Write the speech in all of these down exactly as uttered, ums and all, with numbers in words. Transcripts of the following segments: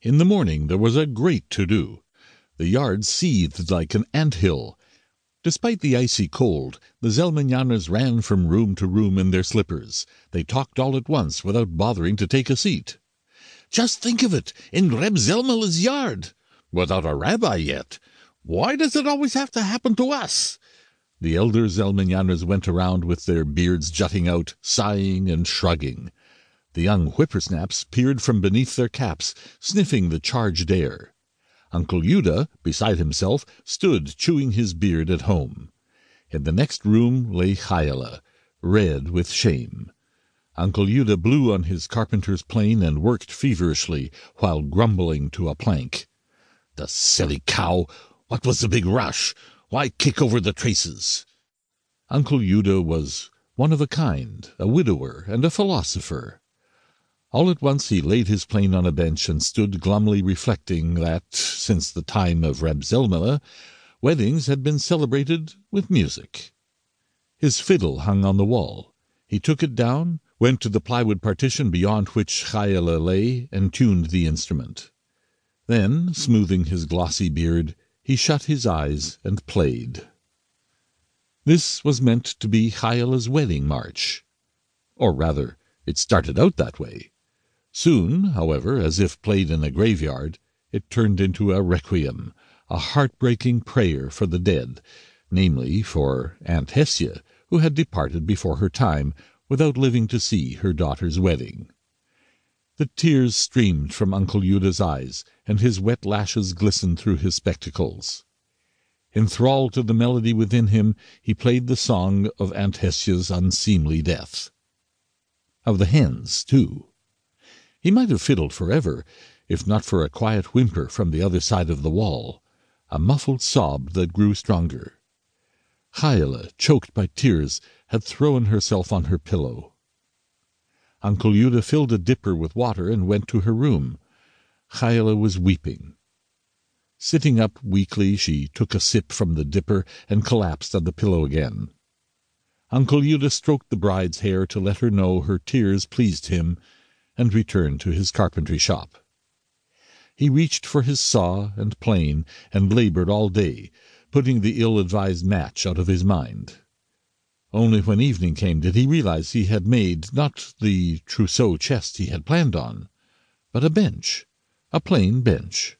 In the morning there was a great to-do. The yard seethed like an ant-hill. Despite the icy cold, the Zelmenjaners ran from room to room in their slippers. They talked all at once without bothering to take a seat. "Just think of it, in Reb Zelmela's yard! Without a rabbi yet! Why does it always have to happen to us?" The elder Zelmenjaners went around with their beards jutting out, sighing and shrugging. The young whippersnaps peered from beneath their caps, sniffing the charged air. Uncle Juda, beside himself, stood chewing his beard at home. In the next room lay Chayela, red with shame. Uncle Juda blew on his carpenter's plane and worked feverishly while grumbling to a plank. "The silly cow! What was the big rush? Why kick over the traces?" Uncle Juda was one of a kind, a widower and a philosopher. All at once he laid his plane on a bench and stood glumly reflecting that, since the time of Reb Zelmela, weddings had been celebrated with music. His fiddle hung on the wall. He took it down, went to the plywood partition beyond which Chayela lay, and tuned the instrument. Then, smoothing his glossy beard, he shut his eyes and played. This was meant to be Chayela's wedding march. Or rather, it started out that way. Soon, however, as if played in a graveyard, it turned into a requiem, a heartbreaking prayer for the dead, namely for Aunt Hesia, who had departed before her time without living to see her daughter's wedding. The tears streamed from Uncle Juda's eyes, and his wet lashes glistened through his spectacles. Enthralled to the melody within him, he played the song of Aunt Hesia's unseemly death. Of the hens, too. He might have fiddled forever, if not for a quiet whimper from the other side of the wall, a muffled sob that grew stronger. Chayela, choked by tears, had thrown herself on her pillow. Uncle Juda filled a dipper with water and went to her room. Chayela was weeping. Sitting up weakly, she took a sip from the dipper and collapsed on the pillow again. Uncle Juda stroked the bride's hair to let her know her tears pleased him, and returned to his carpentry shop. He reached for his saw and plane and labored all day, putting the ill-advised match out of his mind. Only when evening came did he realize he had made not the trousseau chest he had planned on, but a bench, a plain bench.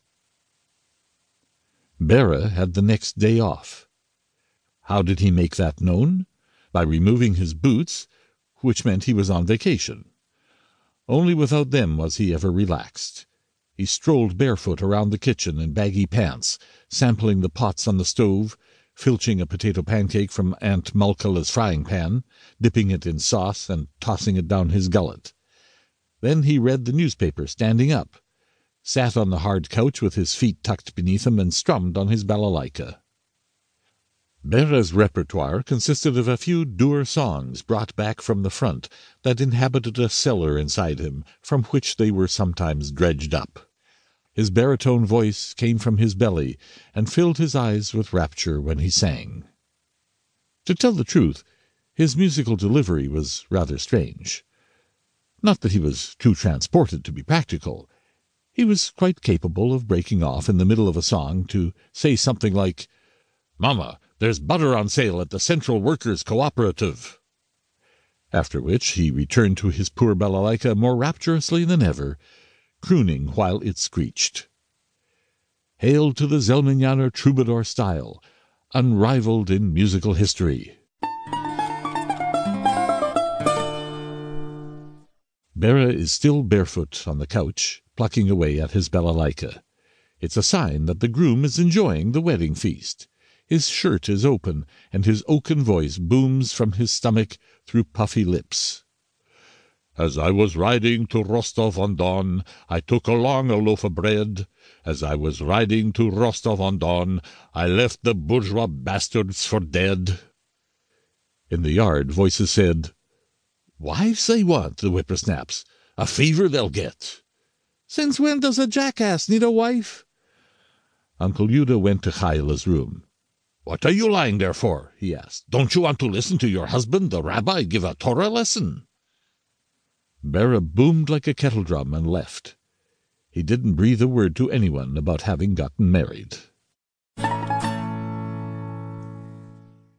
Bera had the next day off. How did he make that known? By removing his boots, which meant he was on vacation. Only without them was he ever relaxed. He strolled barefoot around the kitchen in baggy pants, sampling the pots on the stove, filching a potato pancake from Aunt Malkala's frying pan, dipping it in sauce and tossing it down his gullet. Then he read the newspaper standing up, sat on the hard couch with his feet tucked beneath him, and strummed on his balalaika. Bera's repertoire consisted of a few dour songs brought back from the front that inhabited a cellar inside him, from which they were sometimes dredged up. His baritone voice came from his belly and filled his eyes with rapture when he sang. To tell the truth, his musical delivery was rather strange. Not that he was too transported to be practical. He was quite capable of breaking off in the middle of a song to say something like, "Mama, there's butter on sale at the Central Workers' Cooperative." After which he returned to his poor balalaika more rapturously than ever, crooning while it screeched. Hail to the Zelmenjaner troubadour style, unrivaled in musical history. Bera is still barefoot on the couch, plucking away at his balalaika. It's a sign that the groom is enjoying the wedding feast. His shirt is open, and his oaken voice booms from his stomach through puffy lips. "As I was riding to Rostov-on-Don, I took along a loaf of bread. As I was riding to Rostov-on-Don, I left the bourgeois bastards for dead." In the yard, voices said, "Wives they want, the whippersnaps. A fever they'll get. Since when does a jackass need a wife?" Uncle Juda went to Chayela's room. "What are you lying there for?" he asked. "Don't you want to listen to your husband, the rabbi, give a Torah lesson?" Bera boomed like a kettle drum and left. He didn't breathe a word to anyone about having gotten married.